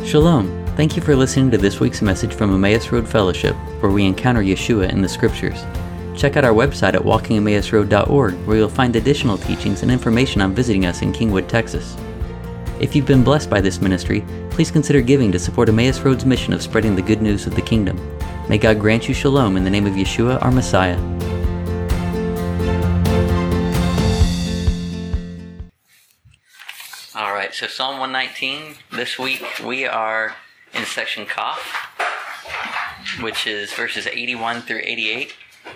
Shalom! Thank you for listening to this week's message from Emmaus Road Fellowship, where we encounter Yeshua in the Scriptures. Check out our website at walkingemmausroad.org, where you'll find additional teachings and information on visiting us in Kingwood, Texas. If you've been blessed by this ministry, please consider giving to support Emmaus Road's mission of spreading the good news of the kingdom. May God grant you shalom in the name of Yeshua, our Messiah. All right, so Psalm 119. This week we are in section Kaf, which is verses 81 through 88.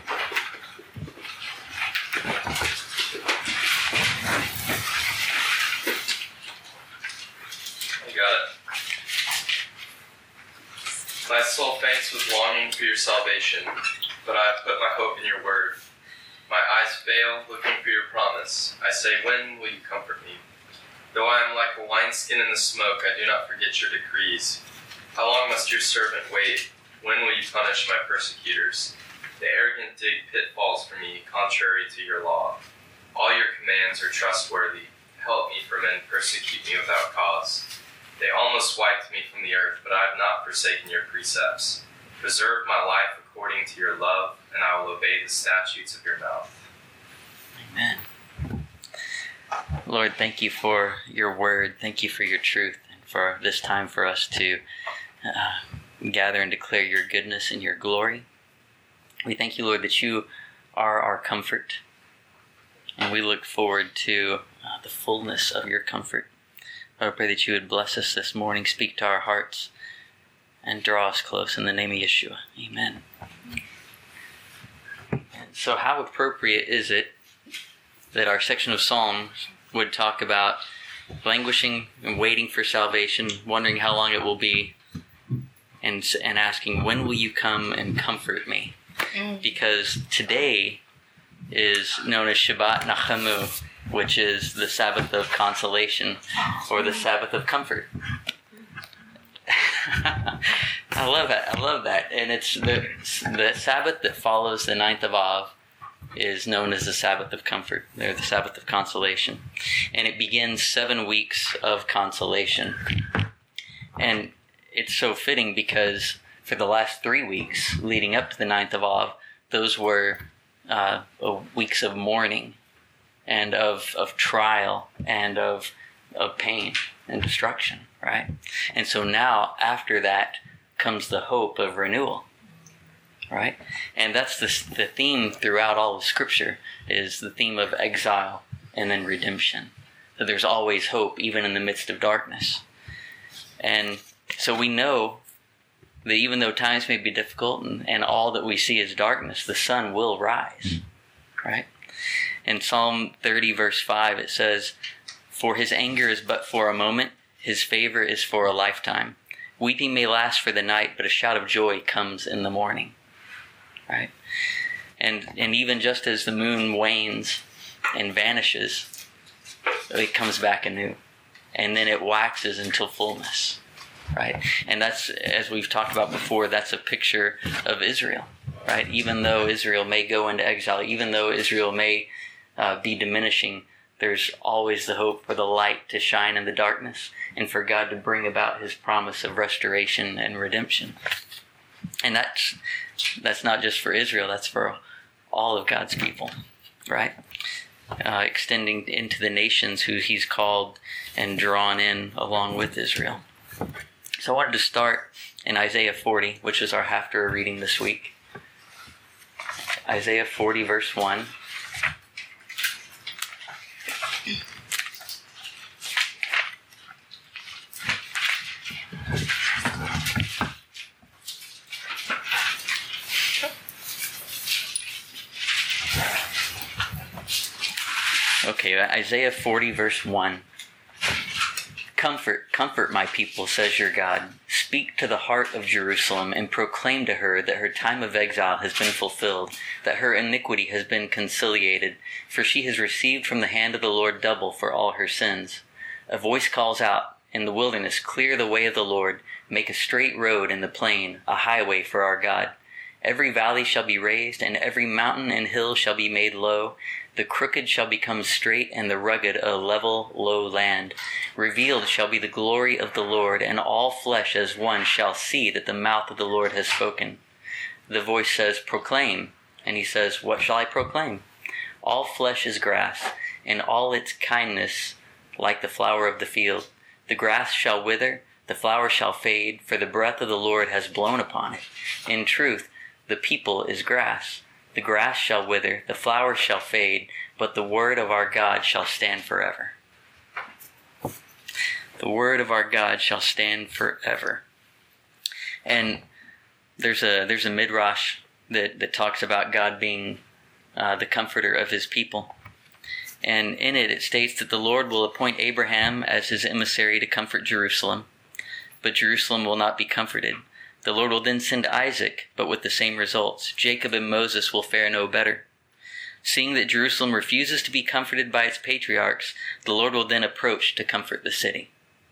My soul faints with longing for your salvation, but I have put my hope in your word. My eyes fail, looking for your promise. I say, when will you comfort me? Though I am like a wineskin in the smoke, I do not forget your decrees. How long must your servant wait? When will you punish my persecutors? The arrogant dig pitfalls for me, contrary to your law. All your commands are trustworthy. Help me, for men persecute me without cause. They almost wiped me from the earth, but I have not forsaken your precepts. Preserve my life according to your love, and I will obey the statutes of your mouth. Amen. Lord, thank you for your word. Thank you for your truth, and for this time for us to gather and declare your goodness and your glory. We thank you, Lord, that you are our comfort, and we look forward to the fullness of your comfort. I pray that you would bless us this morning, speak to our hearts, and draw us close in the name of Yeshua. Amen. So how appropriate is it that our section of Psalms would talk about languishing and waiting for salvation, wondering how long it will be, and asking, when will you come and comfort me? Because today is known as Shabbat Nachamu, which is the Sabbath of consolation, or the Sabbath of comfort. I love that. And it's the Sabbath that follows the 9th of Av is known as the Sabbath of comfort, or the Sabbath of consolation. And it begins 7 weeks of consolation. And it's so fitting because for the last 3 weeks leading up to the 9th of Av, those were weeks of mourning and of trial and of pain and destruction, right? And so now, after that, comes the hope of renewal, right? And that's the theme throughout all of Scripture, is the theme of exile and then redemption. That there's always hope, even in the midst of darkness. And so we know that even though times may be difficult and all that we see is darkness, the sun will rise, right? In Psalm 30, verse 5, it says, "For his anger is but for a moment, his favor is for a lifetime. Weeping may last for the night, but a shout of joy comes in the morning." Right? And even just as the moon wanes and vanishes, it comes back anew. And then it waxes until fullness. Right? And that's, as we've talked about before, that's a picture of Israel. Right? Even though Israel may go into exile, even though Israel may be diminishing, there's always the hope for the light to shine in the darkness and for God to bring about his promise of restoration and redemption. And that's not just for Israel, that's for all of God's people, right? Extending into the nations who he's called and drawn in along with Israel. So I wanted to start in Isaiah 40, which is our Haftarah reading this week. Isaiah 40, verse 1. Okay, Isaiah 40, verse 1. Comfort my people, says your God. Speak to the heart of Jerusalem and proclaim to her that her time of exile has been fulfilled, that her iniquity has been conciliated, for she has received from the hand of the Lord double for all her sins. A voice calls out in the wilderness, clear the way of the Lord, make a straight road in the plain, a highway for our God. Every valley shall be raised, and every mountain and hill shall be made low. The crooked shall become straight, and the rugged a level, low land. Revealed shall be the glory of the Lord, and all flesh as one shall see that the mouth of the Lord has spoken. The voice says, proclaim. And he says, what shall I proclaim? All flesh is grass, and all its kindness like the flower of the field. The grass shall wither, the flower shall fade, for the breath of the Lord has blown upon it. In truth, the people is grass. The grass shall wither, the flower shall fade, but the word of our God shall stand forever. The word of our God shall stand forever. And there's a midrash that talks about God being the comforter of his people. And in it states that the Lord will appoint Abraham as his emissary to comfort Jerusalem, but Jerusalem will not be comforted. The Lord will then send Isaac, but with the same results. Jacob and Moses will fare no better. Seeing that Jerusalem refuses to be comforted by its patriarchs, the Lord will then approach to comfort the city.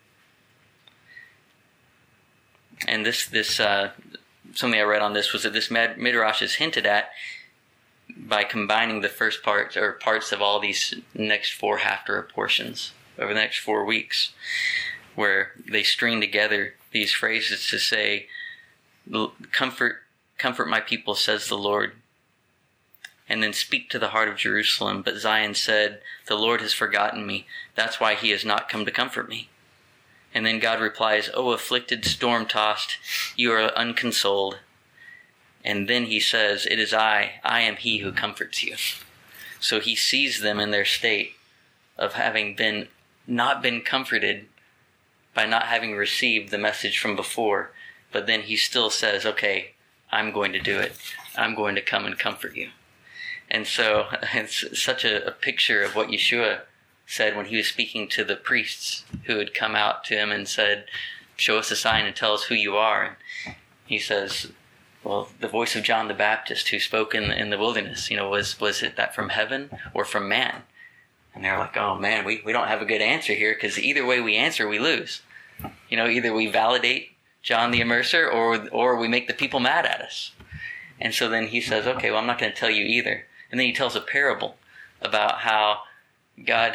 And this something I read on this was that this midrash is hinted at by combining the first parts or parts of all these next 4 Haftarah portions over the next 4 weeks, where they string together these phrases to say, comfort my people, says the Lord. And then speak to the heart of Jerusalem. But Zion said, the Lord has forgotten me. That's why he has not come to comfort me. And then God replies, O afflicted, storm-tossed, you are unconsoled. And then he says, it is I am he who comforts you. So he sees them in their state of having not been comforted by not having received the message from before. But then he still says, okay, I'm going to do it. I'm going to come and comfort you. And so it's such a picture of what Yeshua said when he was speaking to the priests who had come out to him and said, show us a sign and tell us who you are. And he says, well, the voice of John the Baptist who spoke in the wilderness, was it that from heaven or from man? And they're like, oh man, we don't have a good answer here, because either way we answer, we lose. Either we validate John the Immerser or we make the people mad at us. And so then he says, okay, well, I'm not going to tell you either. And then he tells a parable about how God,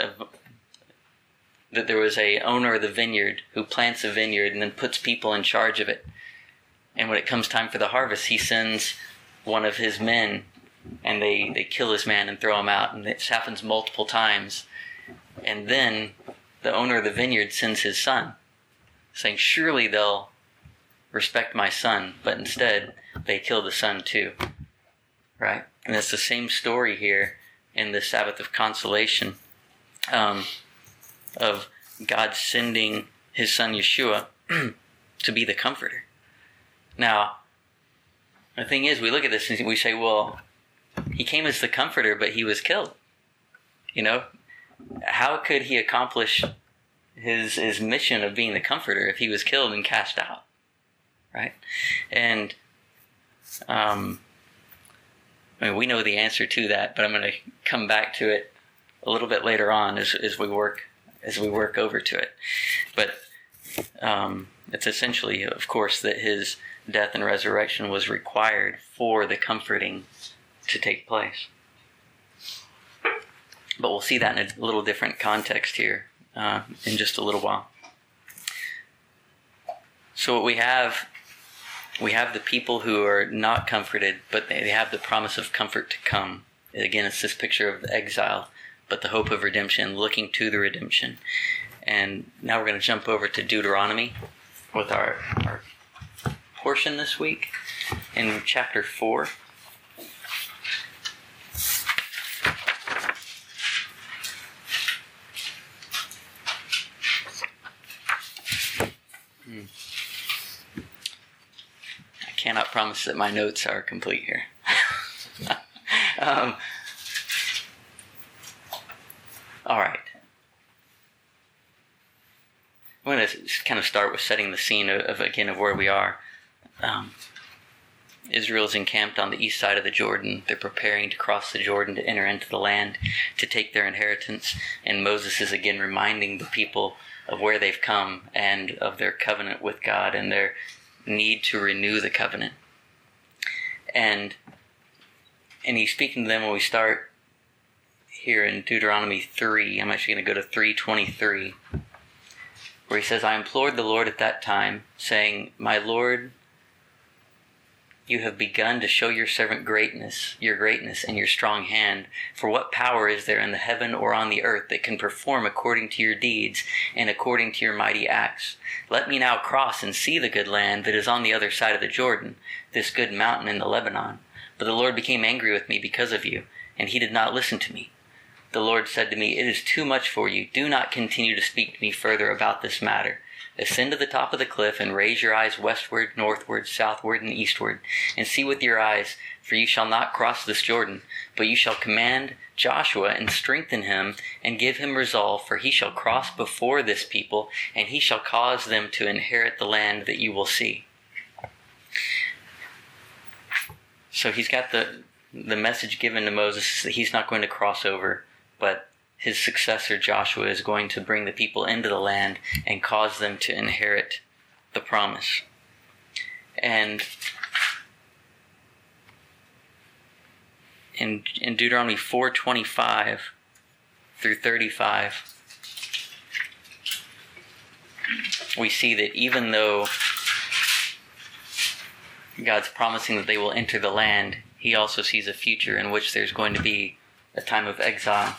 that there was a owner of the vineyard who plants a vineyard and then puts people in charge of it. And when it comes time for the harvest, he sends one of his men, and they kill this man and throw him out. And this happens multiple times. And then the owner of the vineyard sends his son, saying, surely they'll respect my son. But instead, they kill the son too. Right? And it's the same story here in the Sabbath of Consolation, of God sending his son Yeshua to be the comforter. Now, the thing is, we look at this and we say, well, he came as the comforter, but he was killed. How could he accomplish his mission of being the comforter if he was killed and cast out? Right? And we know the answer to that, but I'm going to come back to it a little bit later on as we work over to it. But it's essentially, of course, that his death and resurrection was required for the comforting to take place. But we'll see that in a little different context here in just a little while. So what we have the people who are not comforted, but they have the promise of comfort to come. Again, it's this picture of exile, but the hope of redemption, looking to the redemption. And now we're going to jump over to Deuteronomy with our portion this week in chapter 4. I cannot promise that my notes are complete here. All right. I'm going to kind of start with setting the scene of where we are. Israel is encamped on the east side of the Jordan. They're preparing to cross the Jordan to enter into the land, to take their inheritance. And Moses is again reminding the people of where they've come and of their covenant with God and their need to renew the covenant. And he's speaking to them when we start here in Deuteronomy 3. I'm actually going to go to 3:23, where he says, I implored the Lord at that time, saying, My Lord, you have begun to show your servant your greatness and your strong hand. For what power is there in the heaven or on the earth that can perform according to your deeds and according to your mighty acts? Let me now cross and see the good land that is on the other side of the Jordan, this good mountain in the Lebanon. But the Lord became angry with me because of you, and he did not listen to me. The Lord said to me, It is too much for you. Do not continue to speak to me further about this matter. Ascend to the top of the cliff and raise your eyes westward, northward, southward, and eastward, and see with your eyes, for you shall not cross this Jordan, but you shall command Joshua and strengthen him and give him resolve, for he shall cross before this people, and he shall cause them to inherit the land that you will see. So he's got the message given to Moses that he's not going to cross over, but his successor Joshua is going to bring the people into the land and cause them to inherit the promise. And in Deuteronomy 4:25 through 35, we see that even though God's promising that they will enter the land, he also sees a future in which there's going to be a time of exile.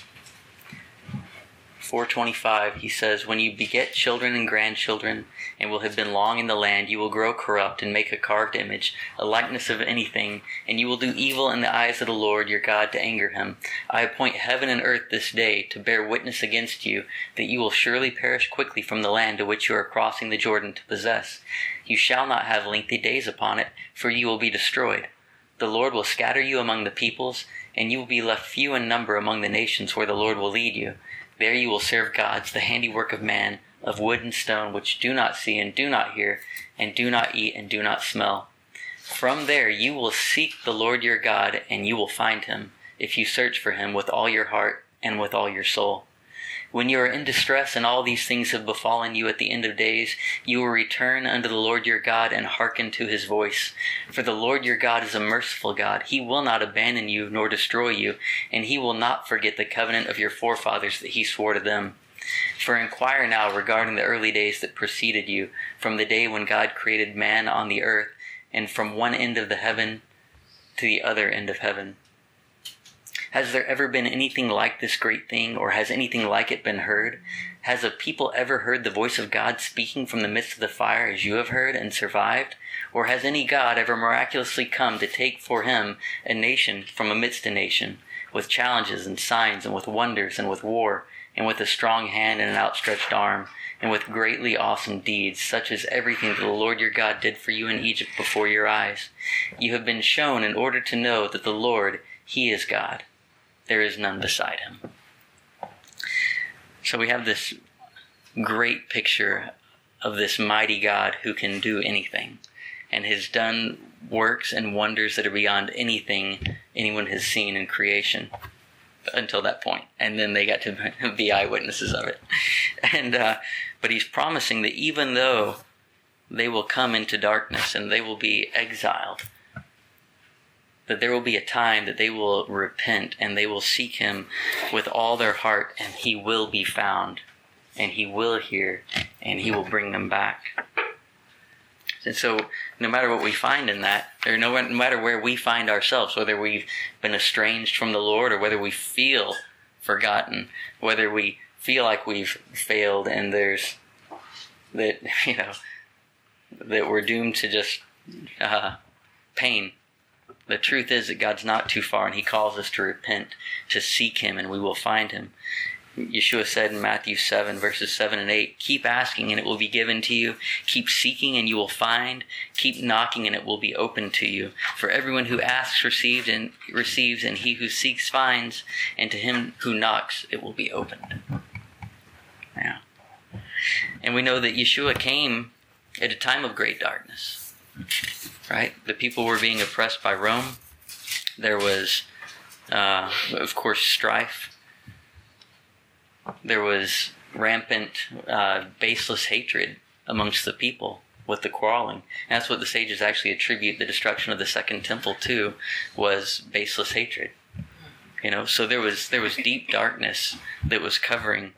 4:25, he says, When you beget children and grandchildren, and will have been long in the land, you will grow corrupt and make a carved image, a likeness of anything, and you will do evil in the eyes of the Lord your God to anger him. I appoint heaven and earth this day to bear witness against you, that you will surely perish quickly from the land to which you are crossing the Jordan to possess. You shall not have lengthy days upon it, for you will be destroyed. The Lord will scatter you among the peoples, and you will be left few in number among the nations where the Lord will lead you. There you will serve gods, the handiwork of man, of wood and stone, which do not see and do not hear, and do not eat and do not smell. From there you will seek the Lord your God, and you will find him, if you search for him with all your heart and with all your soul. When you are in distress and all these things have befallen you at the end of days, you will return unto the Lord your God and hearken to his voice. For the Lord your God is a merciful God. He will not abandon you nor destroy you, and he will not forget the covenant of your forefathers that he swore to them. For inquire now regarding the early days that preceded you, from the day when God created man on the earth, and from one end of the heaven to the other end of heaven. Has there ever been anything like this great thing, or has anything like it been heard? Has a people ever heard the voice of God speaking from the midst of the fire as you have heard and survived? Or has any God ever miraculously come to take for him a nation from amidst a nation, with challenges and signs and with wonders and with war, and with a strong hand and an outstretched arm, and with greatly awesome deeds, such as everything that the Lord your God did for you in Egypt before your eyes? You have been shown in order to know that the Lord, he is God. There is none beside him. So we have this great picture of this mighty God who can do anything, and has done works and wonders that are beyond anything anyone has seen in creation until that point. And then they got to be eyewitnesses of it. And but he's promising that even though they will come into darkness and they will be exiled, that there will be a time that they will repent and they will seek him with all their heart, and he will be found, and he will hear, and he will bring them back. And so no matter what we find in that, or no matter where we find ourselves, whether we've been estranged from the Lord or whether we feel forgotten, whether we feel like we've failed and there's that, that we're doomed to just pain. The truth is that God's not too far, and he calls us to repent, to seek him, and we will find him. Yeshua said in Matthew 7, verses 7 and 8, keep asking and it will be given to you. Keep seeking and you will find. Keep knocking and it will be opened to you. For everyone who asks receives, and he who seeks finds, and to him who knocks it will be opened. Yeah. And we know that Yeshua came at a time of great darkness. Right? The people were being oppressed by Rome. There was, of course, strife. There was rampant, baseless hatred amongst the people, with the quarreling. And that's what the sages actually attribute the destruction of the Second Temple to, was baseless hatred. So there was deep darkness that was covering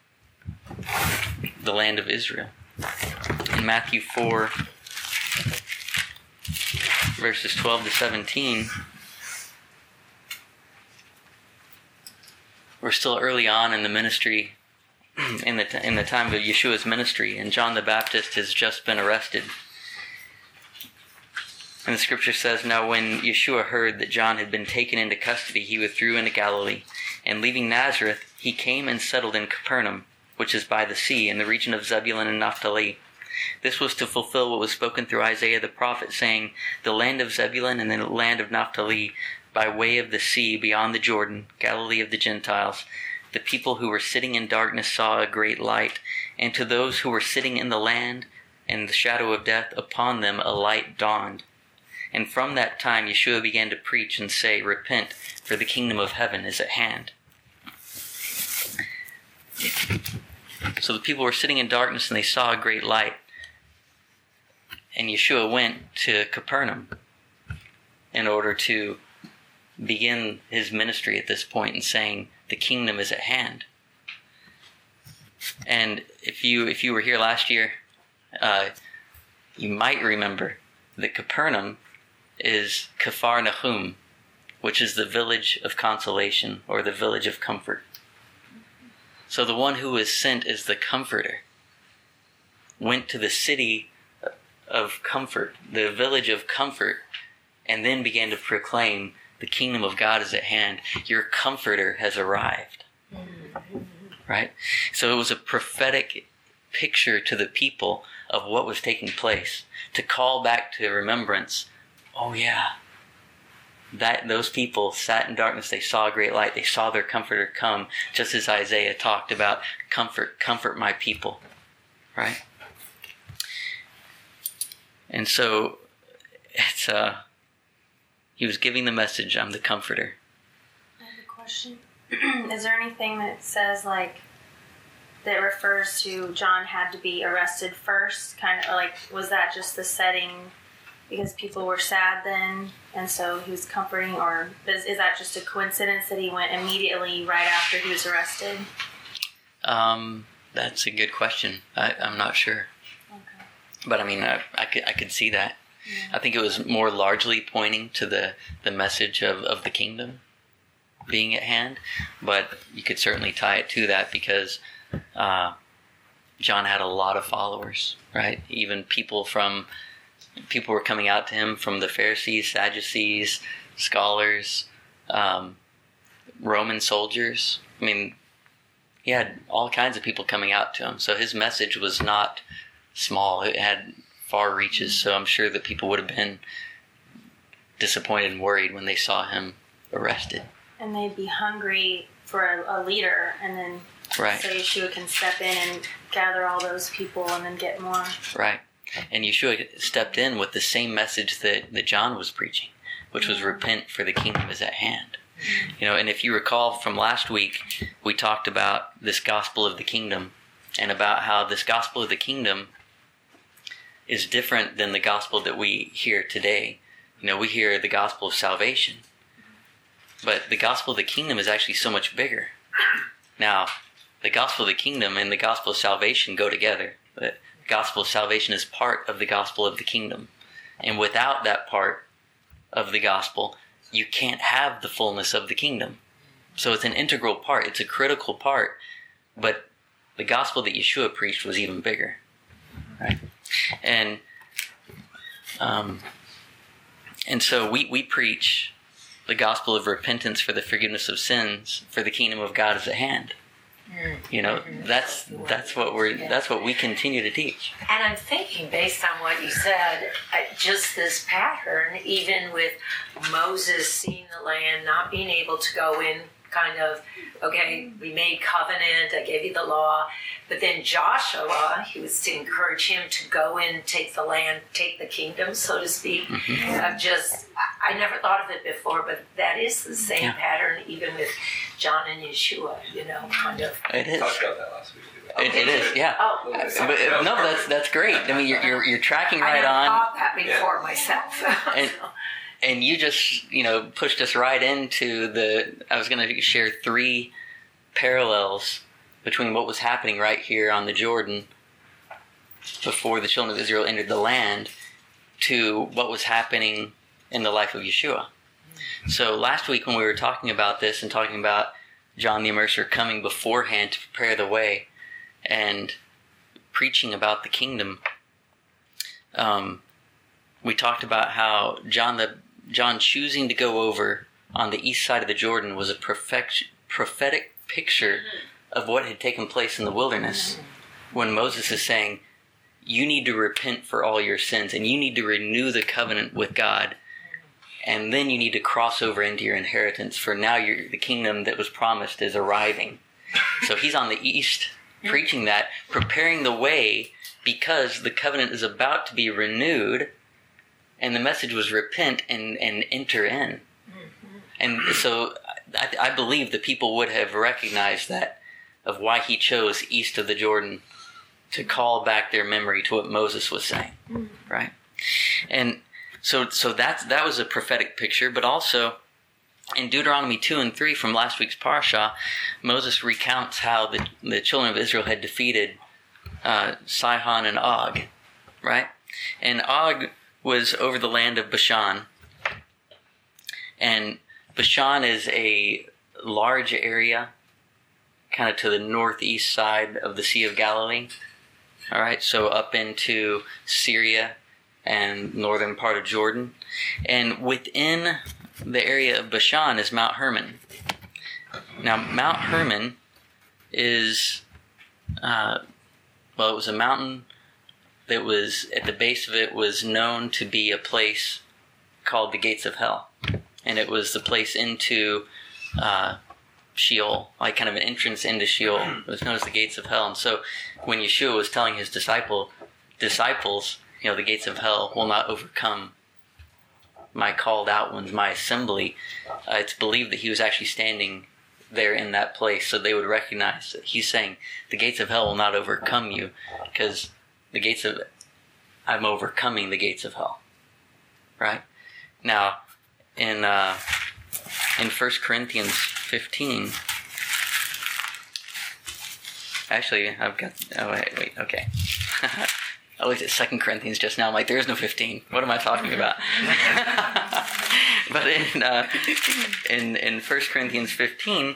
the land of Israel. In Matthew 4, verses 12 to 17, we're still early on in the ministry, in the time of Yeshua's ministry, and John the Baptist has just been arrested. And the scripture says, "Now when Yeshua heard that John had been taken into custody, he withdrew into Galilee. And leaving Nazareth, he came and settled in Capernaum, which is by the sea, in the region of Zebulun and Naphtali. This was to fulfill what was spoken through Isaiah the prophet, saying, The land of Zebulun and the land of Naphtali, by way of the sea beyond the Jordan, Galilee of the Gentiles. The people who were sitting in darkness saw a great light, and to those who were sitting in the land and the shadow of death, upon them a light dawned. And from that time Yeshua began to preach and say, Repent, for the kingdom of heaven is at hand." So the people were sitting in darkness and they saw a great light. And Yeshua went to Capernaum in order to begin his ministry at this point and saying, the kingdom is at hand. And if you were here last year, you might remember that Capernaum is Kfar Nahum, which is the village of consolation, or the village of comfort. So the one who was sent as the comforter went to the city of comfort, the village of comfort, and then began to proclaim, the kingdom of God is at hand. Your comforter has arrived. Right? So it was a prophetic picture to the people of what was taking place, to call back to remembrance, oh yeah, that those people sat in darkness, they saw a great light, they saw their comforter come, just as Isaiah talked about, comfort my people. Right? And so it's he was giving the message, I'm the comforter. I have a question. Is there anything that says, that refers to John had to be arrested first? Kind of was that just the setting because people were sad then, and so he was comforting, or is that just a coincidence that he went immediately right after he was arrested? That's a good question. I'm not sure. Okay. But I could see that. Yeah. I think it was more largely pointing to the message of the kingdom being at hand, but you could certainly tie it to that because John had a lot of followers, right? Even people were coming out to him from the Pharisees, Sadducees, scholars, Roman soldiers. He had all kinds of people coming out to him. So his message was not small. It had far reaches. So I'm sure that people would have been disappointed and worried when they saw him arrested. And they'd be hungry for a leader, and then right. So Yeshua can step in and gather all those people and then get more. Right. And Yeshua stepped in with the same message that John was preaching, which was repent, for the kingdom is at hand. And if you recall from last week, we talked about this gospel of the kingdom and about how this gospel of the kingdom is different than the gospel that we hear today. We hear the gospel of salvation, but the gospel of the kingdom is actually so much bigger. Now, the gospel of the kingdom and the gospel of salvation go together. The gospel of salvation is part of the gospel of the kingdom. And without that part of the gospel, you can't have the fullness of the kingdom. So it's an integral part. It's a critical part. But the gospel that Yeshua preached was even bigger. Right? And so we preach the gospel of repentance for the forgiveness of sins, for the kingdom of God is at hand. That's what we continue to teach. And I'm thinking, based on what you said, just this pattern, even with Moses seeing the land, not being able to go in, kind of, okay, we made covenant, I gave you the law, but then Joshua, he was to encourage him to go in, take the land, take the kingdom, so to speak. I never thought of it before, but that is the same pattern, even with John and Yeshua, kind of. It is. We talked about that last week. It is, yeah. Oh, But no, that's great. I mean, you're tracking right I on. thought that before myself. And you just, pushed us right into I was going to share 3 parallels between what was happening right here on the Jordan before the children of Israel entered the land to what was happening in the life of Yeshua. So last week when we were talking about this and talking about John the Immerser coming beforehand to prepare the way and preaching about the kingdom, we talked about how John choosing to go over on the east side of the Jordan was a prophetic picture of what had taken place in the wilderness when Moses is saying, you need to repent for all your sins and you need to renew the covenant with God, and then you need to cross over into your inheritance, for now the kingdom that was promised is arriving. So he's on the east preaching that, preparing the way, because the covenant is about to be renewed. And the message was repent and enter in. And so I believe the people would have recognized that, of why he chose east of the Jordan to call back their memory to what Moses was saying, right? And so that was a prophetic picture, but also in Deuteronomy 2 and 3 from last week's Parsha, Moses recounts how the children of Israel had defeated Sihon and Og, right? And Og was over the land of Bashan. And Bashan is a large area kind of to the northeast side of the Sea of Galilee. All right, so up into Syria and northern part of Jordan. And within the area of Bashan is Mount Hermon. Now, Mount Hermon is, it was a mountain that was, at the base of it, was known to be a place called the Gates of Hell. And it was the place into Sheol, like kind of an entrance into Sheol. It was known as the Gates of Hell. And so when Yeshua was telling his disciples, the gates of hell will not overcome my called out ones, my assembly, it's believed that he was actually standing there in that place, so they would recognize that he's saying, the gates of hell will not overcome you, because I'm overcoming the gates of hell. Right? Now, in 1 Corinthians 15, actually, okay. I looked at 2 Corinthians just now. I'm like, there is no 15. What am I talking about? But in 1 Corinthians 15,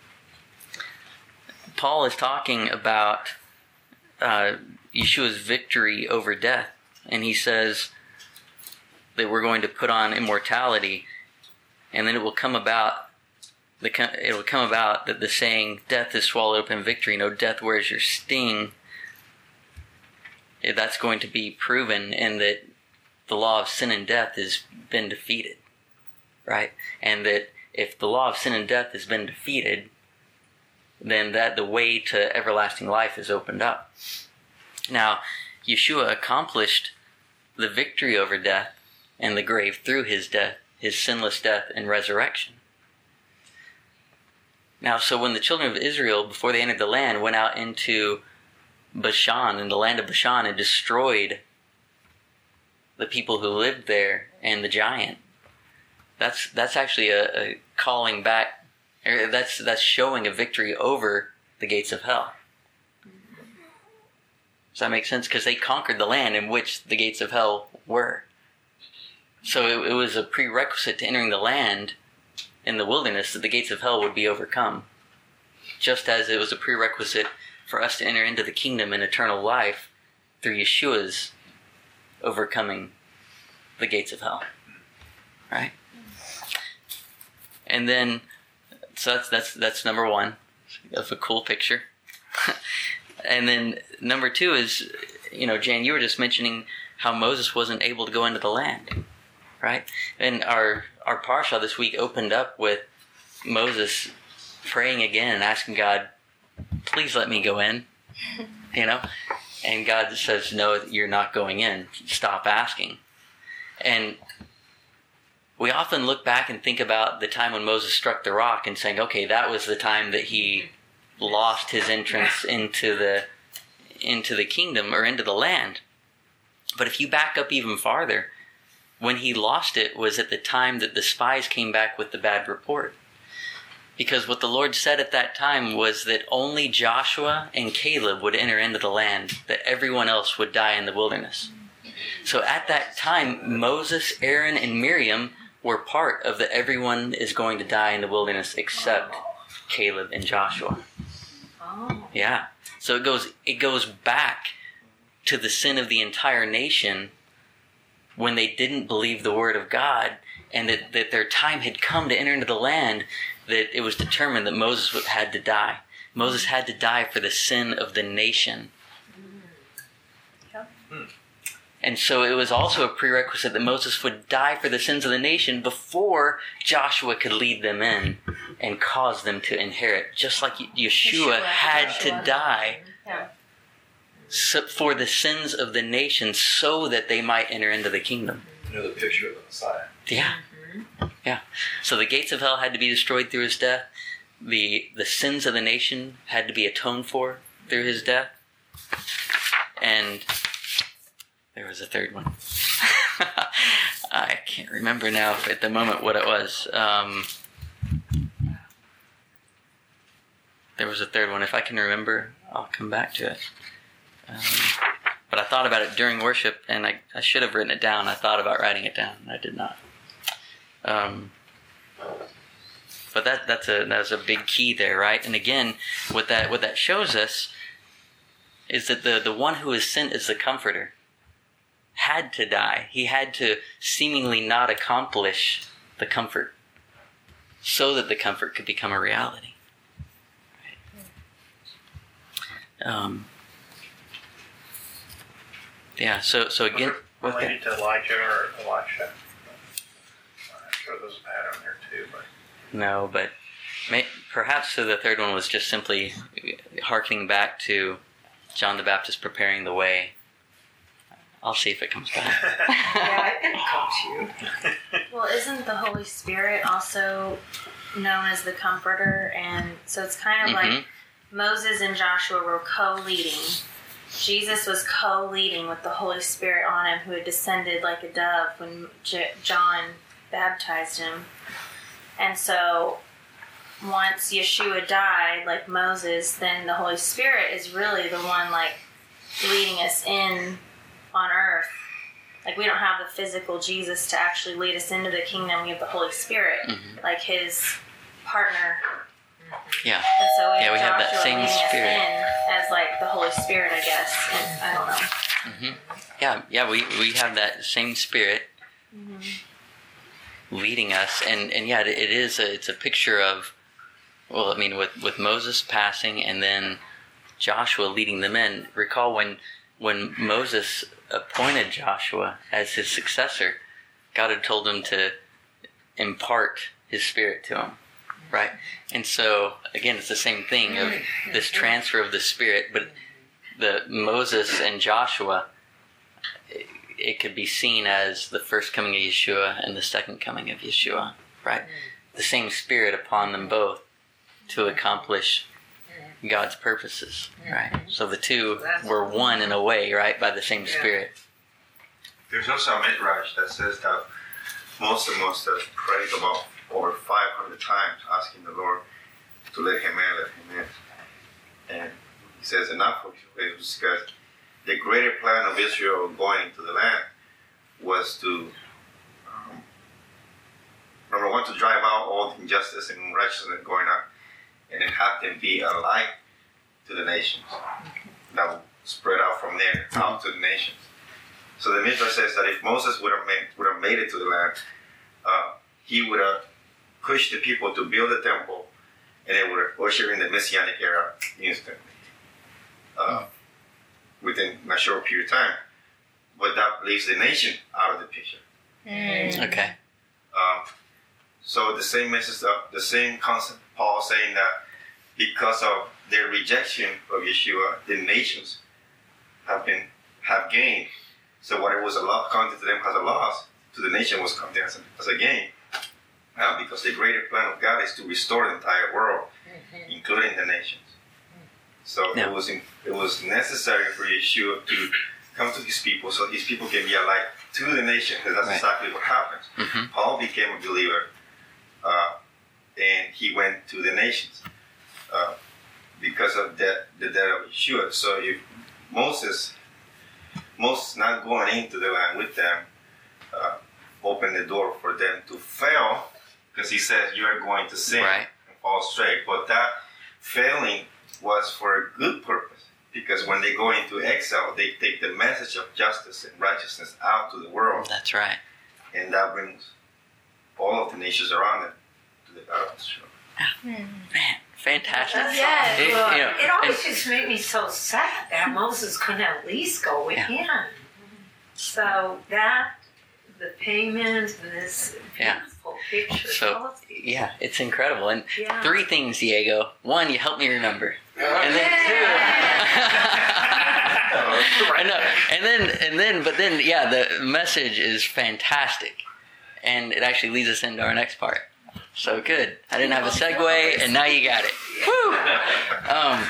Paul is talking about Yeshua's victory over death. And he says that we're going to put on immortality, and then it will come about that the saying, death is swallowed up in victory. No, death, where's your sting? That's going to be proven, and that the law of sin and death has been defeated, right? And that if the law of sin and death has been defeated, then that the way to everlasting life is opened up. Now, Yeshua accomplished the victory over death and the grave through his death, his sinless death and resurrection. Now, so when the children of Israel, before they entered the land, went out into Bashan, in the land of Bashan, and destroyed the people who lived there and the giant, that's actually a calling back, or that's showing a victory over the gates of hell. Does that make sense? Because they conquered the land in which the gates of hell were. So it was a prerequisite to entering the land in the wilderness that the gates of hell would be overcome. Just as it was a prerequisite for us to enter into the kingdom and eternal life through Yeshua's overcoming the gates of hell. Right? And then, so that's number one of a cool picture. And then number two is, Jan, you were just mentioning how Moses wasn't able to go into the land, right? And our parsha this week opened up with Moses praying again and asking God, please let me go in, and God says, no, you're not going in. Stop asking. And we often look back and think about the time when Moses struck the rock and saying, okay, that was the time that he lost his entrance into the kingdom or into the land. But if you back up even farther, when he lost it was at the time that the spies came back with the bad report. Because what the Lord said at that time was that only Joshua and Caleb would enter into the land, that everyone else would die in the wilderness. So at that time, Moses, Aaron, and Miriam were part of the everyone is going to die in the wilderness except Caleb and Joshua. Oh. Yeah. So it goes back to the sin of the entire nation when they didn't believe the word of God, and that their time had come to enter into the land, that it was determined that Moses had to die. Moses had to die for the sin of the nation. And so it was also a prerequisite that Moses would die for the sins of the nation before Joshua could lead them in and cause them to inherit. Just like Yeshua had to die for the sins of the nation so that they might enter into the kingdom. The picture of the Messiah. Yeah. Yeah. So the gates of hell had to be destroyed through his death. The sins of the nation had to be atoned for through his death. And there was a third one. I can't remember now at the moment what it was. There was a third one. If I can remember, I'll come back to it. But I thought about it during worship, and I should have written it down. I thought about writing it down. I did not. But that's a big key there, right? And again, what that shows us is that the one who is sent as the Comforter had to die. He had to seemingly not accomplish the comfort so that the comfort could become a reality. Right? Yeah. So again, related to Elijah or Elisha. I'm sure there's a pattern there too, but no, but perhaps the third one was just simply hearkening back to John the Baptist preparing the way. I'll see if it comes back. Yeah, it comes to you. Well, isn't the Holy Spirit also known as the Comforter? And so it's kind of like Moses and Joshua were co-leading. Jesus was co-leading with the Holy Spirit on him, who had descended like a dove when John baptized him. And so once Yeshua died, like Moses, then the Holy Spirit is really the one like leading us in on earth. Like we don't have the physical Jesus to actually lead us into the kingdom. We have the Holy Spirit, like his partner. Yeah. And so we have that same Spirit as like the Holy Spirit, I guess. And I don't know. Yeah. We have that same Spirit leading us, and yeah, it's a picture of, well, I mean, with Moses passing and then Joshua leading them in. Recall when Moses appointed Joshua as his successor, God had told him to impart his Spirit to him, right? And so, again, it's the same thing of this transfer of the Spirit, but the Moses and Joshua, it could be seen as the first coming of Yeshua and the second coming of Yeshua, right? The same Spirit upon them both to accomplish God's purposes, right? So the two were one in a way, right, by the same Spirit. There's also a midrash that says that Moses must have prayed about over 500 times, asking the Lord to let him in. And he says enough of it was because the greater plan of Israel going into the land was to, number one, to drive out all the injustice and unrighteousness going on, and then have them be a light to the nations that will spread out from there out to the nations. So the Midrash says that if Moses would have made it to the land, he would have pushed the people to build a temple, and they would have ushered in the Messianic era instantly, within a short period of time. But that leaves the nation out of the picture. Okay. So the same message, the same concept, Paul saying that because of their rejection of Yeshua, the nations have gained. So what it was counted to them as a loss, to the nation was counted as a gain. Because the greater plan of God is to restore the entire world, including the nations. So Yeah. it was necessary for Yeshua to come to his people, so his people can be a light to the nation, because that's Right. exactly what happens. Mhm. Paul became a believer, and he went to the nations because of the death of Yeshua. So if Moses not going into the land with them, opened the door for them to fail, because he says you are going to sin Right. and fall straight. But that failing was for a good purpose, because when they go into exile, they take the message of justice and righteousness out to the world, That's right. and that brings all of the nations around them to the God of Israel. Man, fantastic. Yes. It- Well, you know, it always just made me so sad that Moses couldn't at least go with Yeah. him. So that, the payment, and this Yeah. beautiful picture. So, all of these. yeah, it's incredible. And Yeah. 3 things, Diego. 1, you help me remember. And then I know. But then, yeah, the message is fantastic, and it actually leads us into our next part. So good. I didn't have a segue, and now you got it. Woo!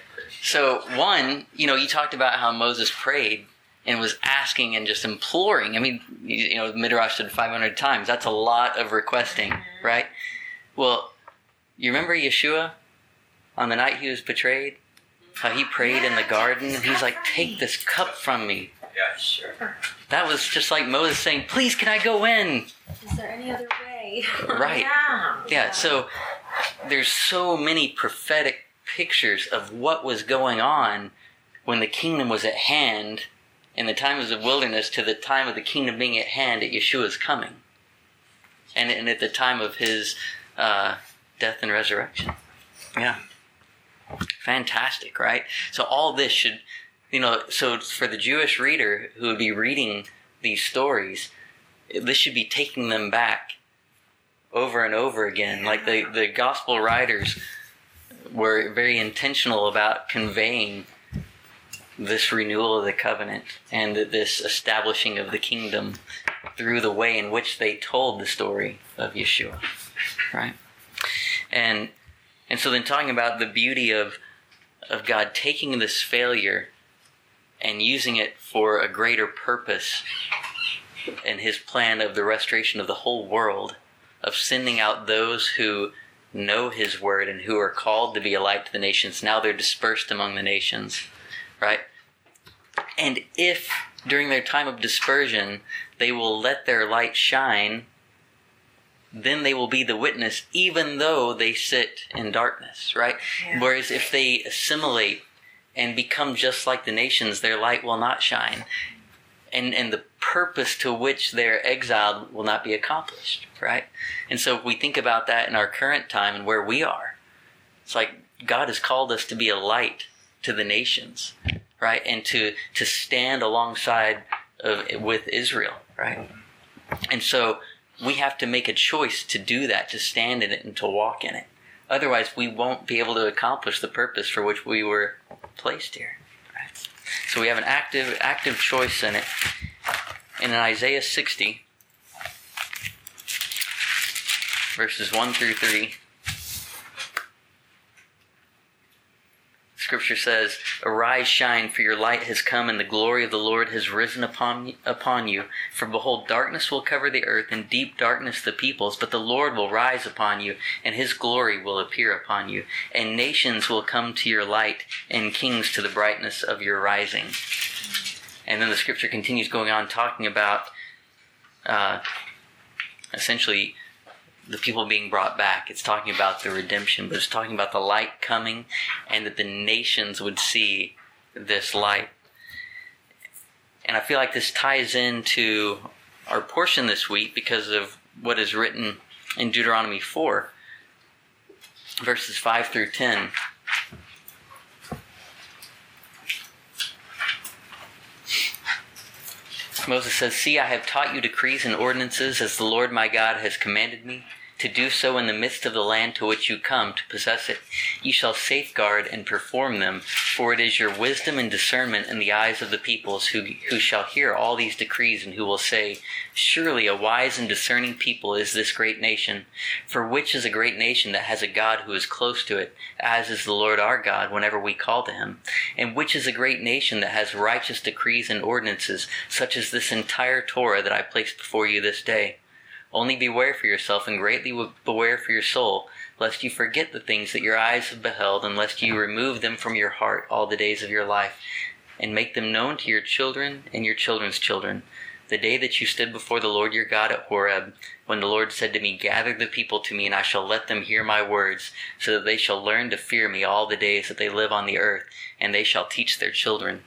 So 1, you talked about how Moses prayed and was asking and just imploring. I mean, Midrash said 500 times. That's a lot of requesting, right? Well, you remember Yeshua on the night he was betrayed? How he prayed in the garden, and he's like, "Take this cup from me." Yeah. Sure. That was just like Moses saying, "Please, can I go in?" Is there any other way? Right. Yeah. Yeah, so there's so many prophetic pictures of what was going on when the kingdom was at hand, in the times of wilderness to the time of the kingdom being at hand at Yeshua's coming. And at the time of his death and resurrection. Yeah. Fantastic, right? So all this should, so for the Jewish reader who would be reading these stories, this should be taking them back over and over again. Like the gospel writers were very intentional about conveying this renewal of the covenant and this establishing of the kingdom through the way in which they told the story of Yeshua, right? And so then talking about the beauty of God taking this failure and using it for a greater purpose in his plan of the restoration of the whole world, of sending out those who know his word and who are called to be a light to the nations. Now they're dispersed among the nations, right? And if during their time of dispersion they will let their light shine, then they will be the witness even though they sit in darkness, right? Yeah. Whereas if they assimilate and become just like the nations, their light will not shine. And the purpose to which they're exiled will not be accomplished, right? And so if we think about that in our current time and where we are, it's like God has called us to be a light to the nations, right? And to stand alongside with Israel, right? And so we have to make a choice to do that, to stand in it and to walk in it. Otherwise, we won't be able to accomplish the purpose for which we were placed here. Right? So we have an active choice in it. And in Isaiah 60, verses 1 through 3, Scripture says, "Arise, shine, for your light has come, and the glory of the Lord has risen upon you. For behold, darkness will cover the earth, and deep darkness the peoples. But the Lord will rise upon you, and his glory will appear upon you. And nations will come to your light, and kings to the brightness of your rising." And then the Scripture continues going on, talking about essentially the people being brought back. It's talking about the redemption, but it's talking about the light coming and that the nations would see this light. And I feel like this ties into our portion this week because of what is written in Deuteronomy 4, verses 5 through 10. Moses says, "See, I have taught you decrees and ordinances as the Lord my God has commanded me, to do so in the midst of the land to which you come to possess it. You shall safeguard and perform them, for it is your wisdom and discernment in the eyes of the peoples who shall hear all these decrees and who will say, surely a wise and discerning people is this great nation. For which is a great nation that has a God who is close to it, as is the Lord our God whenever we call to him? And which is a great nation that has righteous decrees and ordinances, such as this entire Torah that I placed before you this day? Only beware for yourself and greatly beware for your soul, lest you forget the things that your eyes have beheld, and lest you remove them from your heart all the days of your life, and make them known to your children and your children's children, the day that you stood before the Lord your God at Horeb, when the Lord said to me, gather the people to me, and I shall let them hear my words, so that they shall learn to fear me all the days that they live on the earth, and they shall teach their children.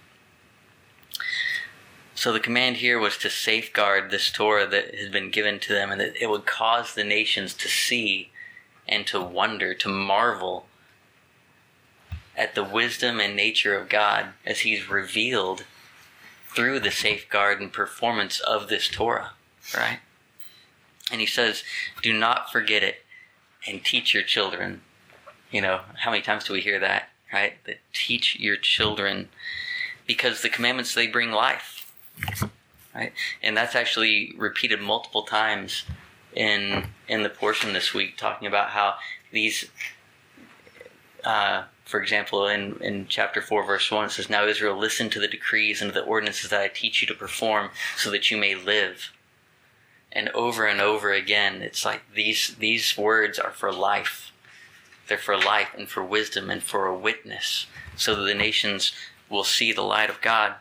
So the command here was to safeguard this Torah that has been given to them, and that it would cause the nations to see and to wonder, to marvel at the wisdom and nature of God as he's revealed through the safeguard and performance of this Torah, right? And he says, do not forget it and teach your children. You know, how many times do we hear that, right? That teach your children, because the commandments, they bring life. Right, and that's actually repeated multiple times in the portion this week, talking about how these, for example, in chapter 4, verse 1, it says, now Israel, listen to the decrees and the ordinances that I teach you to perform, so that you may live. And over again, it's like these words are for life. They're for life and for wisdom and for a witness, so that the nations will see the light of God.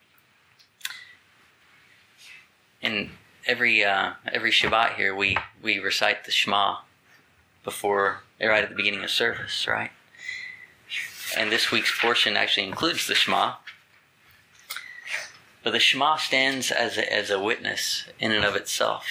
And every Shabbat here, we recite the Shema right at the beginning of service, right? And this week's portion actually includes the Shema. But the Shema stands as a witness in and of itself.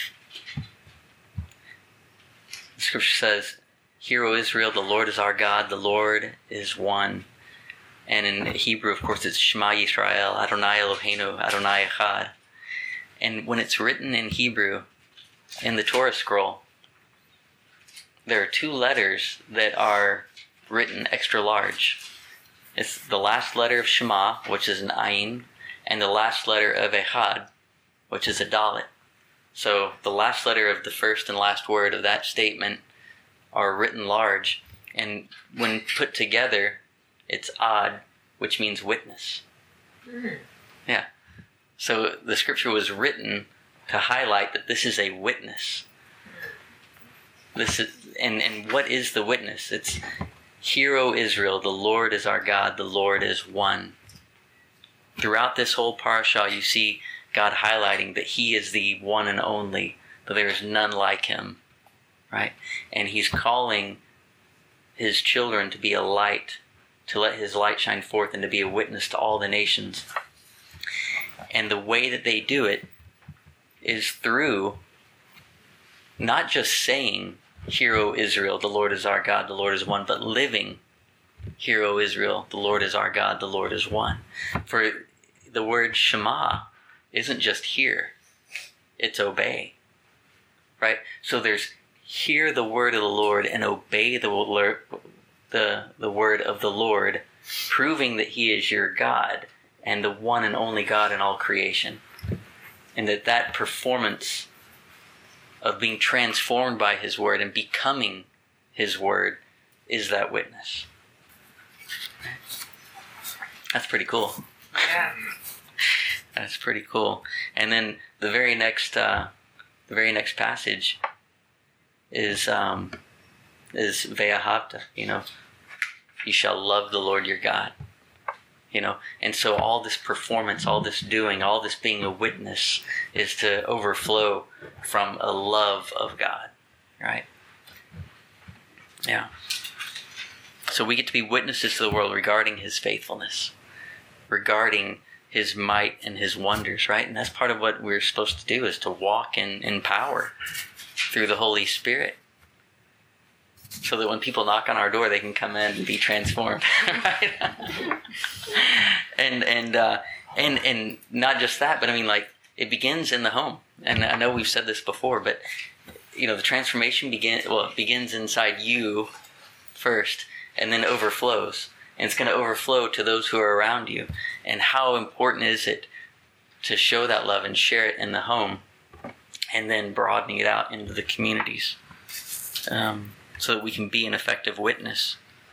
The scripture says, hear, O Israel, the Lord is our God, the Lord is one. And in Hebrew, of course, it's Shema Yisrael, Adonai Eloheinu, Adonai Echad. And when it's written in Hebrew, in the Torah scroll, there are two letters that are written extra large. It's the last letter of Shema, which is an Ayin, and the last letter of Echad, which is a Dalet. So the last letter of the first and last word of that statement are written large, and when put together, it's Ad, which means witness. Yeah. So the scripture was written to highlight that this is a witness. This is, and what is the witness? It's, hear, O Israel, the Lord is our God, the Lord is one. Throughout this whole parashah, you see God highlighting that he is the one and only, that there is none like him, right? And he's calling his children to be a light, to let his light shine forth and to be a witness to all the nations. And the way that they do it is through not just saying, hear, O Israel, the Lord is our God, the Lord is one, but living, hear, O Israel, the Lord is our God, the Lord is one. For the word Shema isn't just hear, it's obey, right? So there's hear the word of the Lord and obey the word of the Lord, proving that he is your God and the one and only God in all creation. And that performance of being transformed by his word and becoming his word is that witness. That's pretty cool. Yeah. That's pretty cool. And then the very next passage is Ve'ahavta, you shall love the Lord your God. And so all this performance, all this doing, all this being a witness is to overflow from a love of God, right? Yeah. So we get to be witnesses to the world regarding his faithfulness, regarding his might and his wonders, right? And that's part of what we're supposed to do, is to walk in power through the Holy Spirit, so that when people knock on our door, they can come in and be transformed, right? and not just that, but I mean, like, it begins in the home. And I know we've said this before, but the transformation begins inside you first, and then overflows. And it's going to overflow to those who are around you. And how important is it to show that love and share it in the home, and then broadening it out into the communities, so that we can be an effective witness.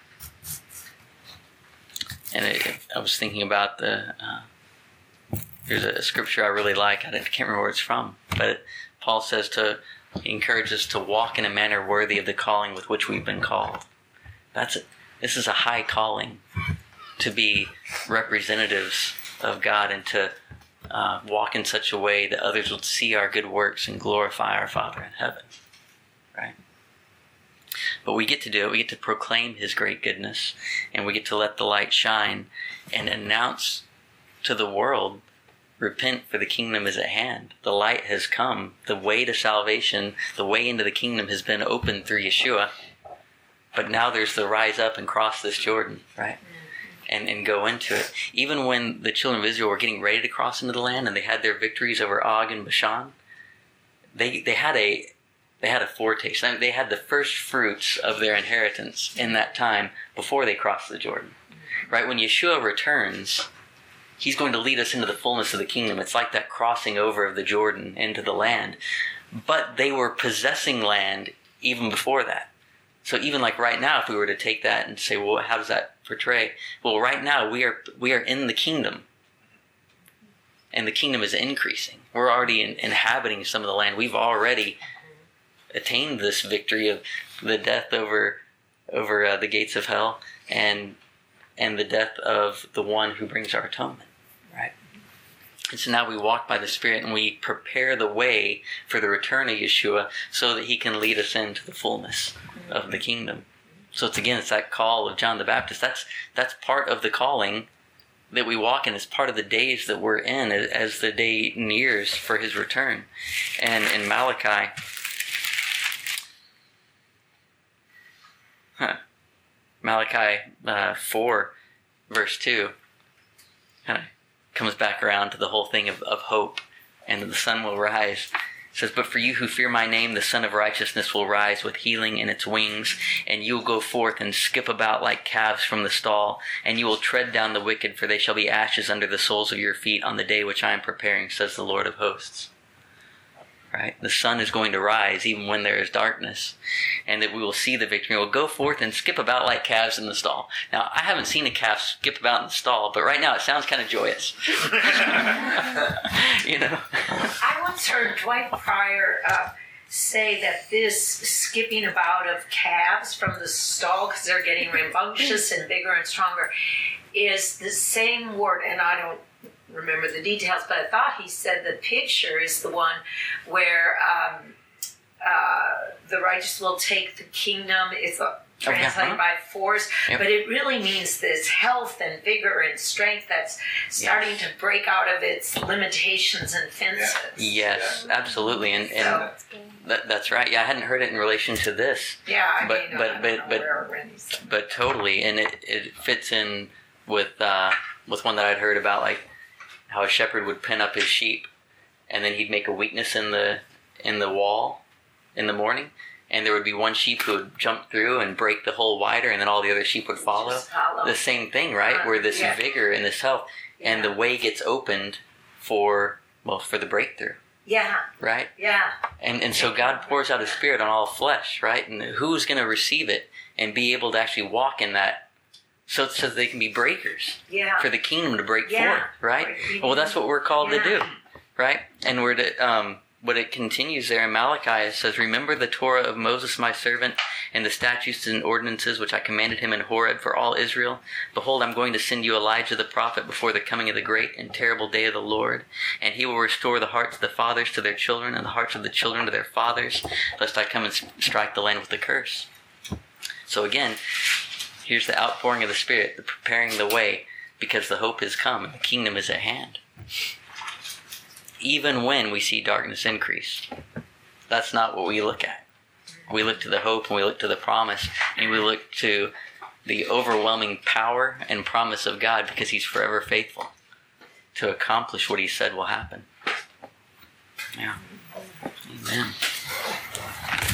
And I was thinking about there's a scripture I really like. I can't remember where it's from, but Paul says he encourages us to walk in a manner worthy of the calling with which we've been called. This is a high calling, to be representatives of God and to walk in such a way that others will see our good works and glorify our Father in heaven. Right? But we get to do it. We get to proclaim His great goodness, and we get to let the light shine and announce to the world, repent, for the kingdom is at hand. The light has come. The way to salvation, the way into the kingdom has been opened through Yeshua. But now there's the rise up and cross this Jordan, right? And go into it. Even when the children of Israel were getting ready to cross into the land and they had their victories over Og and Bashan, they had a foretaste. I mean, they had the first fruits of their inheritance in that time before they crossed the Jordan. Right? When Yeshua returns, He's going to lead us into the fullness of the kingdom. It's like that crossing over of the Jordan into the land. But they were possessing land even before that. So even like right now, if we were to take that and say, well, how does that portray? Well, right now we are in the kingdom, and the kingdom is increasing. We're already inhabiting some of the land. We've already attained this victory of the death over the gates of hell, and the death of the one who brings our atonement. Right. And so now we walk by the Spirit and we prepare the way for the return of Yeshua so that He can lead us into the fullness of the kingdom. So it's that call of John the Baptist. That's part of the calling that we walk in. It's part of the days that we're in as the day nears for His return. And in Malachi, Malachi 4, verse 2, kind of comes back around to the whole thing of hope, and the sun will rise. It says, but for you who fear my name, the Son of Righteousness will rise with healing in its wings, and you will go forth and skip about like calves from the stall, and you will tread down the wicked, for they shall be ashes under the soles of your feet on the day which I am preparing, says the Lord of hosts. Right? The sun is going to rise even when there is darkness, and that we will see the victory. We'll go forth and skip about like calves in the stall. Now, I haven't seen a calf skip about in the stall, but right now it sounds kind of joyous. I once heard Dwight Pryor say that this skipping about of calves from the stall, because they're getting rambunctious and bigger and stronger, is the same word, and I don't remember the details, but I thought he said the picture is the one where the righteous will take the kingdom. It's translated by force, but it really means this health and vigor and strength that's starting to break out of its limitations and fences. Yes, absolutely, and that's right. Yeah, I hadn't heard it in relation to this. Yeah, but totally, and it fits in with one that I'd heard about, like how a shepherd would pin up his sheep, and then he'd make a weakness in the wall in the morning, and there would be one sheep who would jump through and break the hole wider, and then all the other sheep would follow. The same thing, right? Where this vigor and this health, and the way gets opened for the breakthrough. Yeah. Right? Yeah. And so God pours out His Spirit on all flesh, right? And who's going to receive it and be able to actually walk in that, so they can be breakers for the kingdom to break forth, right? Well, that's what we're called to do, right? And we're to, but it continues there in Malachi. It says, remember the Torah of Moses my servant, and the statutes and ordinances which I commanded him in Horeb for all Israel. Behold, I'm going to send you Elijah the prophet before the coming of the great and terrible day of the Lord. And he will restore the hearts of the fathers to their children, and the hearts of the children to their fathers, lest I come and strike the land with a curse. So again, here's the outpouring of the Spirit, the preparing the way, because the hope has come and the kingdom is at hand. Even when we see darkness increase, that's not what we look at. We look to the hope, and we look to the promise, and we look to the overwhelming power and promise of God, because He's forever faithful to accomplish what He said will happen. Yeah. Amen.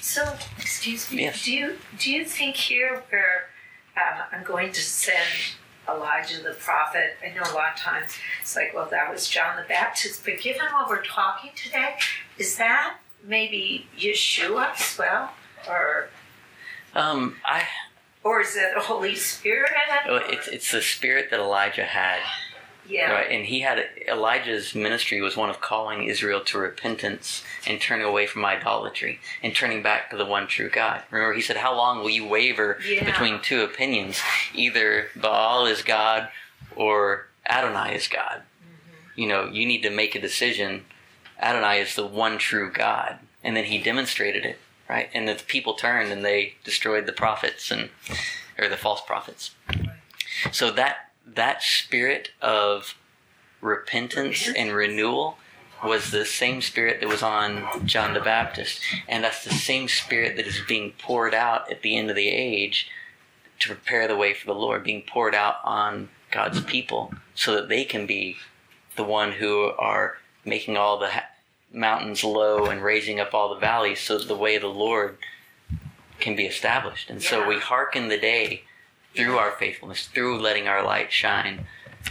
So, excuse me. Yes. Do you think here where I'm going to send Elijah the prophet? I know a lot of times it's like, well, that was John the Baptist, but given what we're talking today, is that maybe Yeshua as well, or is it the Holy Spirit? It's the spirit that Elijah had. Yeah. Right, and Elijah's ministry was one of calling Israel to repentance and turning away from idolatry and turning back to the one true God. Remember, he said, how long will you waver between two opinions? Either Baal is God or Adonai is God. Mm-hmm. You need to make a decision. Adonai is the one true God. And then he demonstrated it, right? And the people turned and they destroyed the prophets or the false prophets. Right. So that spirit of repentance and renewal was the same spirit that was on John the Baptist. And that's the same spirit that is being poured out at the end of the age to prepare the way for the Lord, being poured out on God's people so that they can be the one who are making all the mountains low and raising up all the valleys so that the way of the Lord can be established. And so we hearken the day through our faithfulness, through letting our light shine.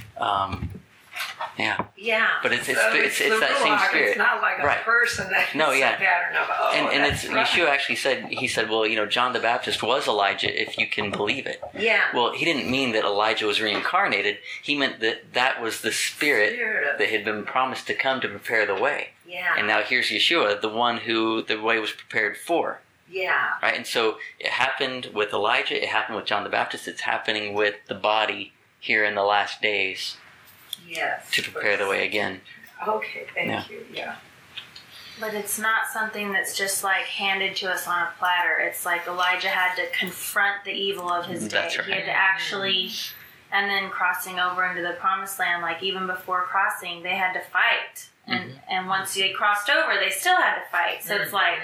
Yeah. But it's so that same spirit. It's not like a person that no, is a pattern of, and it's right. Yeshua actually said, well, John the Baptist was Elijah, if you can believe it. Yeah. Well, he didn't mean that Elijah was reincarnated. He meant that was the spirit that had been promised to come to prepare the way. Yeah. And now here's Yeshua, the one who the way was prepared for. Yeah. Right? And so it happened with Elijah, it happened with John the Baptist, it's happening with the body here in the last days. Yes. To prepare the way again. Okay, thank you. Yeah. But it's not something that's just like handed to us on a platter. It's like Elijah had to confront the evil of his day. That's right. He had to actually, and then crossing over into the promised land, like even before crossing, they had to fight. And once they crossed over, they still had to fight. So it's like,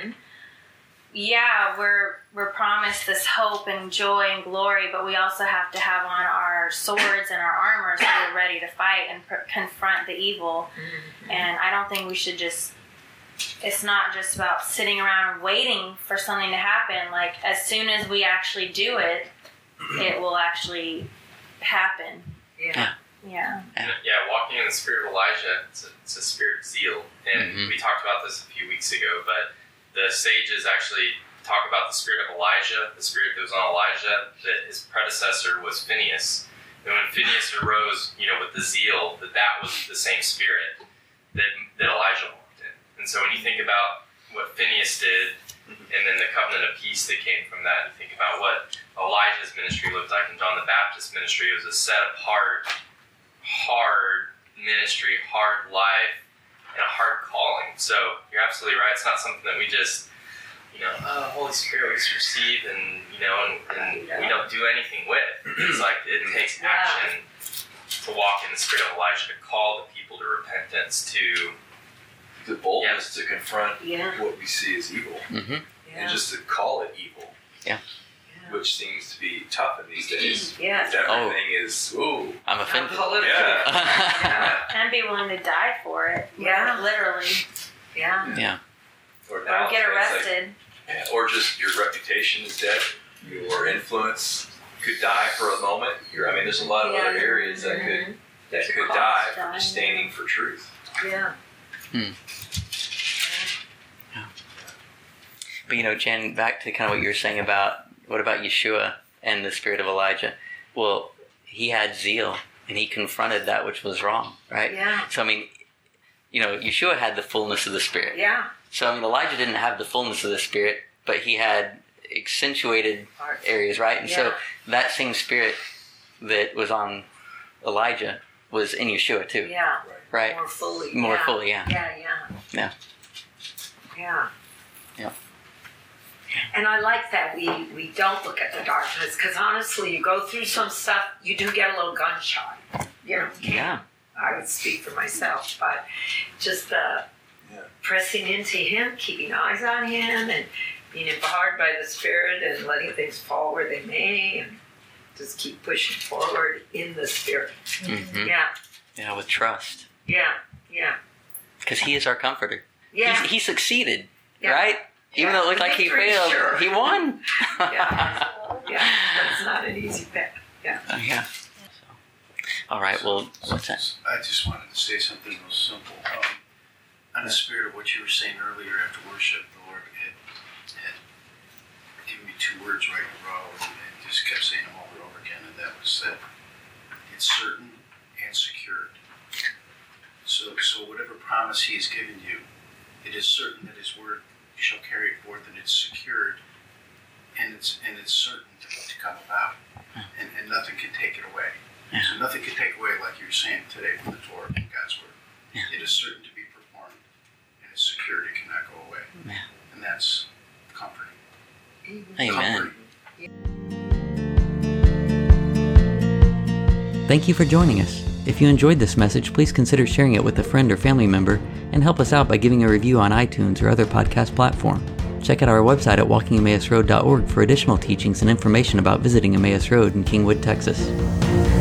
we're promised this hope and joy and glory, but we also have to have on our swords and our armor so we're ready to fight and confront the evil. And I don't think we should it's not just about sitting around waiting for something to happen. Like, as soon as we actually do it, it will actually happen. Yeah. Yeah. Walking in the spirit of Elijah, it's a spirit of zeal. And we talked about this a few weeks ago, but the sages actually talk about the spirit of Elijah, the spirit that was on Elijah, that his predecessor was Phinehas. And when Phinehas arose, with the zeal, that was the same spirit that Elijah walked in. And so when you think about what Phinehas did, and then the covenant of peace that came from that, you think about what Elijah's ministry looked like, and John the Baptist's ministry. It was a set apart, hard ministry, hard life, and a hard calling. So you're absolutely right. It's not something that we just, Holy Spirit we just receive and we don't do anything with. It's like it takes action to walk in the spirit of Elijah, to call the people to repentance, to the boldness to confront what we see as evil, and just to call it evil. Yeah. Which seems to be tough in these days. Yes. Everything is, I'm offended. And be willing to die for it. Yeah. Literally. Yeah. Yeah. Or get arrested. Or just your reputation is dead. Your influence could die for a moment. There's a lot of other areas that could die from standing for truth. Yeah. But Jan, back to kind of what you were saying about what about Yeshua and the spirit of Elijah? Well, he had zeal and he confronted that which was wrong, right? Yeah. So Yeshua had the fullness of the Spirit. Yeah. So Elijah didn't have the fullness of the Spirit, but he had accentuated areas, right? And so that same Spirit that was on Elijah was in Yeshua too. Yeah. Right. More fully. More fully, yeah. Yeah. And I like that we don't look at the darkness, because honestly, you go through some stuff, you do get a little gun shy. Yeah. I would speak for myself, but just pressing into Him, keeping eyes on Him, and being empowered by the Spirit, and letting things fall where they may, and just keep pushing forward in the Spirit. Mm-hmm. Yeah, with trust. Yeah. Because He is our comforter. Yeah. He succeeded, right? Even though it looked like he Victory, failed, sure. he won. Yeah. Yeah, that's not an easy bet. Yeah. Yeah. So, all right. Well, what's that? I just wanted to say something real simple. On the spirit of what you were saying earlier after worship, the Lord had given me 2 words right in a row and just kept saying them over and over again, and that was that it's certain and secured. So whatever promise He has given you, it is certain that His word shall carry it forth, and it's secured, and it's certain to come about, and nothing can take it away. Yeah. So nothing can take away, like you were saying today, from the Torah, from God's word. Yeah. It is certain to be performed, and it's secured; it cannot go away. Yeah. And that's comforting. Amen. Comforting. Thank you for joining us. If you enjoyed this message, please consider sharing it with a friend or family member, and help us out by giving a review on iTunes or other podcast platform. Check out our website at walkingemmausroad.org for additional teachings and information about visiting Emmaus Road in Kingwood, Texas.